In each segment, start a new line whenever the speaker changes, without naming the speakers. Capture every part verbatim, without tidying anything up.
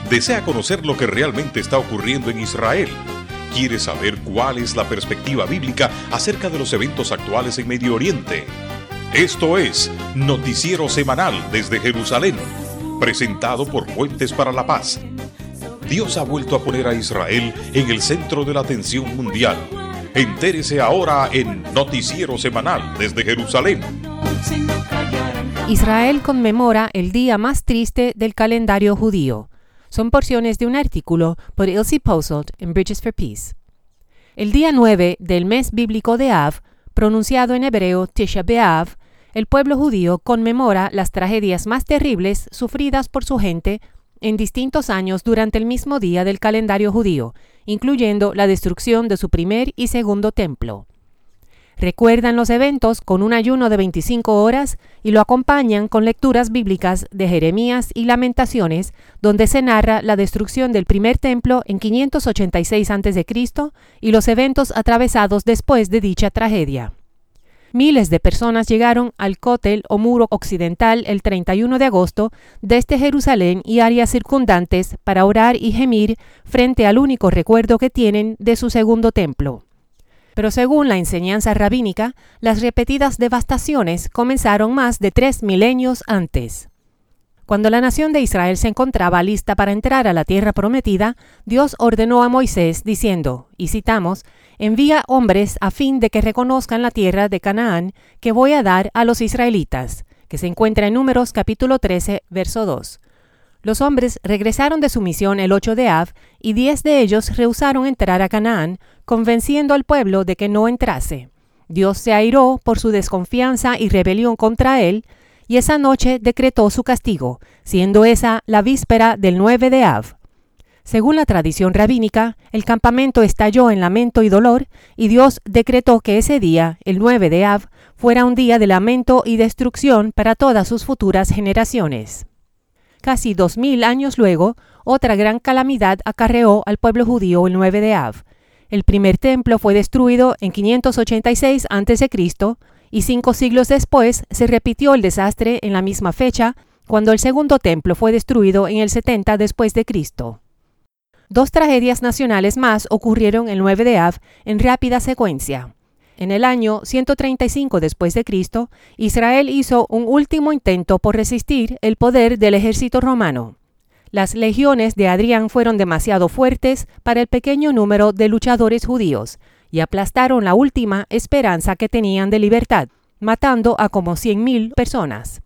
¿Desea conocer lo que realmente está ocurriendo en Israel? ¿Quiere saber cuál es la perspectiva bíblica acerca de los eventos actuales en Medio Oriente? Esto es Noticiero Semanal desde Jerusalén, presentado por Puentes para la Paz. Dios ha vuelto a poner a Israel en el centro de la atención mundial. Entérese ahora en Noticiero Semanal desde Jerusalén.
Israel conmemora el día más triste del calendario judío. Son porciones de un artículo por Ilse Posselt en Bridges for Peace. El día nueve del mes bíblico de Av, pronunciado en hebreo Tisha B'Av, el pueblo judío conmemora las tragedias más terribles sufridas por su gente en distintos años durante el mismo día del calendario judío, incluyendo la destrucción de su primer y segundo templo. Recuerdan los eventos con un ayuno de veinticinco horas y lo acompañan con lecturas bíblicas de Jeremías y Lamentaciones, donde se narra la destrucción del primer templo en quinientos ochenta y seis antes de Cristo y los eventos atravesados después de dicha tragedia. Miles de personas llegaron al Kotel o muro occidental el treinta y uno de agosto desde Jerusalén y áreas circundantes para orar y gemir frente al único recuerdo que tienen de su segundo templo. Pero según la enseñanza rabínica, las repetidas devastaciones comenzaron más de tres milenios antes. Cuando la nación de Israel se encontraba lista para entrar a la tierra prometida, Dios ordenó a Moisés diciendo, y citamos, «Envía hombres a fin de que reconozcan la tierra de Canaán que voy a dar a los israelitas», que se encuentra en Números capítulo trece, verso dos. Los hombres regresaron de su misión el ocho de Av y diez de ellos rehusaron entrar a Canaán, convenciendo al pueblo de que no entrase. Dios se airó por su desconfianza y rebelión contra él, y esa noche decretó su castigo, siendo esa la víspera del nueve de Av. Según la tradición rabínica, el campamento estalló en lamento y dolor, y Dios decretó que ese día, el nueve de Av, fuera un día de lamento y destrucción para todas sus futuras generaciones. Casi dos mil años luego, otra gran calamidad acarreó al pueblo judío el nueve de Av. El primer templo fue destruido en quinientos ochenta y seis antes de Cristo y cinco siglos después se repitió el desastre en la misma fecha, cuando el segundo templo fue destruido en el setenta después de Cristo. Dos tragedias nacionales más ocurrieron el nueve de Av en rápida secuencia. En el año ciento treinta y cinco después de Cristo, Israel hizo un último intento por resistir el poder del ejército romano. Las legiones de Adrián fueron demasiado fuertes para el pequeño número de luchadores judíos y aplastaron la última esperanza que tenían de libertad, matando a como cien mil personas.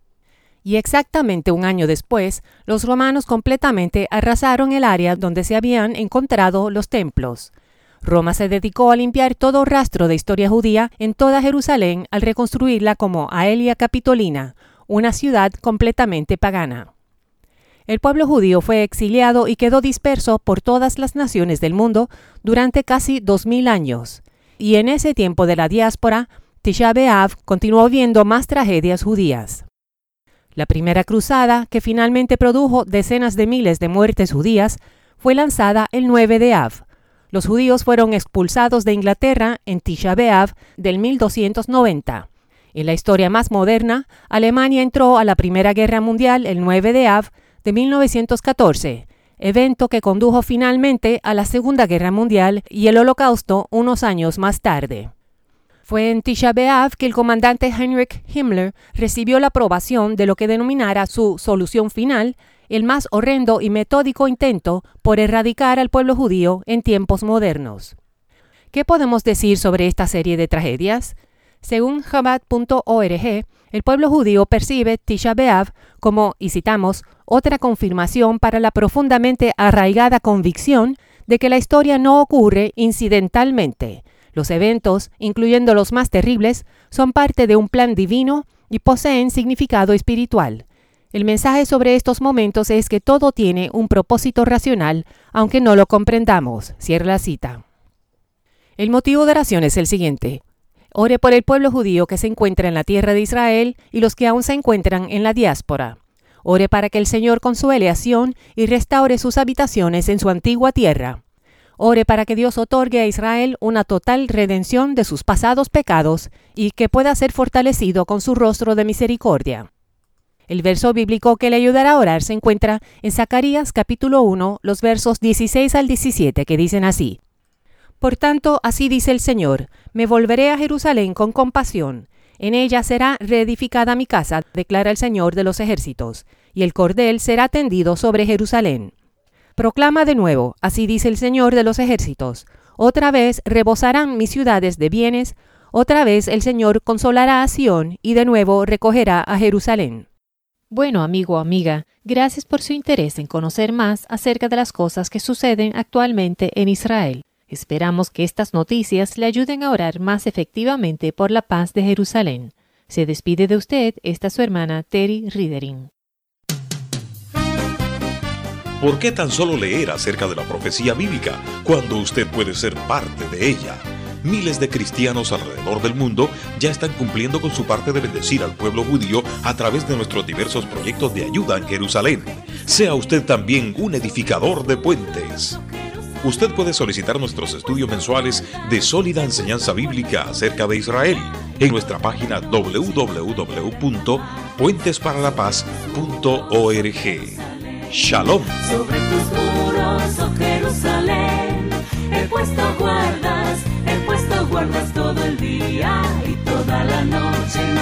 Y exactamente un año después, los romanos completamente arrasaron el área donde se habían encontrado los templos. Roma se dedicó a limpiar todo rastro de historia judía en toda Jerusalén al reconstruirla como Aelia Capitolina, una ciudad completamente pagana. El pueblo judío fue exiliado y quedó disperso por todas las naciones del mundo durante casi dos mil años. Y en ese tiempo de la diáspora, Tisha B'Av continuó viendo más tragedias judías. La primera cruzada, que finalmente produjo decenas de miles de muertes judías, fue lanzada el nueve de Av. Los judíos fueron expulsados de Inglaterra en Tisha B'Av del mil doscientos noventa. En la historia más moderna, Alemania entró a la Primera Guerra Mundial el nueve de Av de mil novecientos catorce, evento que condujo finalmente a la Segunda Guerra Mundial y el Holocausto unos años más tarde. Fue en Tisha B'Av que el comandante Heinrich Himmler recibió la aprobación de lo que denominara su solución final, el más horrendo y metódico intento por erradicar al pueblo judío en tiempos modernos. ¿Qué podemos decir sobre esta serie de tragedias? Según Chabad punto org, el pueblo judío percibe Tisha B'Av como, y citamos, otra confirmación para la profundamente arraigada convicción de que la historia no ocurre incidentalmente. Los eventos, incluyendo los más terribles, son parte de un plan divino y poseen significado espiritual. El mensaje sobre estos momentos es que todo tiene un propósito racional, aunque no lo comprendamos. Cierra la cita. El motivo de oración es el siguiente. Ore por el pueblo judío que se encuentra en la tierra de Israel y los que aún se encuentran en la diáspora. Ore para que el Señor consuele a Sión y restaure sus habitaciones en su antigua tierra. Ore para que Dios otorgue a Israel una total redención de sus pasados pecados y que pueda ser fortalecido con su rostro de misericordia. El verso bíblico que le ayudará a orar se encuentra en Zacarías capítulo uno, los versos dieciséis al diecisiete, que dicen así: Por tanto, así dice el Señor, me volveré a Jerusalén con compasión. En ella será reedificada mi casa, declara el Señor de los ejércitos, y el cordel será tendido sobre Jerusalén. Proclama de nuevo, así dice el Señor de los ejércitos, otra vez rebosarán mis ciudades de bienes, otra vez el Señor consolará a Sión y de nuevo recogerá a Jerusalén. Bueno, amigo o amiga, gracias por su interés en conocer más acerca de las cosas que suceden actualmente en Israel. Esperamos que estas noticias le ayuden a orar más efectivamente por la paz de Jerusalén. Se despide de usted esta su hermana Terry Ridering.
¿Por qué tan solo leer acerca de la profecía bíblica cuando usted puede ser parte de ella? Miles de cristianos alrededor del mundo ya están cumpliendo con su parte de bendecir al pueblo judío a través de nuestros diversos proyectos de ayuda en Jerusalén. Sea usted también un edificador de puentes. Usted puede solicitar nuestros estudios mensuales de sólida enseñanza bíblica acerca de Israel en nuestra página doble u doble u doble u punto puentes para la paz punto org. Shalom.
Sobre tus muros, oh Jerusalén, he puesto guardas, he puesto guardas todo el día y toda la noche.